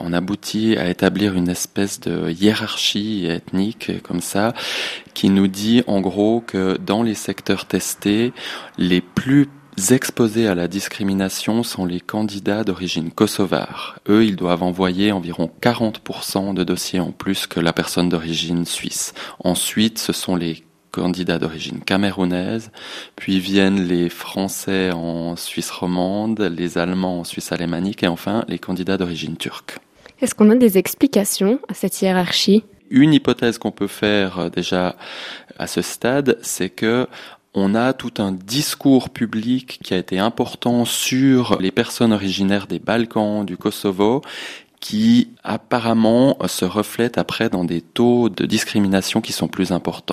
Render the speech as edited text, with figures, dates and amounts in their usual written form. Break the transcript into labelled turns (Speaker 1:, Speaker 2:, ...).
Speaker 1: on aboutit à établir une espèce de hiérarchie ethnique comme ça, qui nous dit en gros que dans les secteurs testés, les plus exposés à la discrimination sont les candidats d'origine kosovare. Eux, ils doivent envoyer environ 40% de dossiers en plus que la personne d'origine suisse. Ensuite, ce sont les candidats d'origine camerounaise, puis viennent les Français en Suisse romande, les Allemands en Suisse alémanique et enfin les candidats d'origine turque.
Speaker 2: Est-ce qu'on a des explications à cette hiérarchie ?
Speaker 1: Une hypothèse qu'on peut faire déjà à ce stade, c'est que on a tout un discours public qui a été important sur les personnes originaires des Balkans, du Kosovo, qui apparemment se reflète après dans des taux de discrimination qui sont plus importants.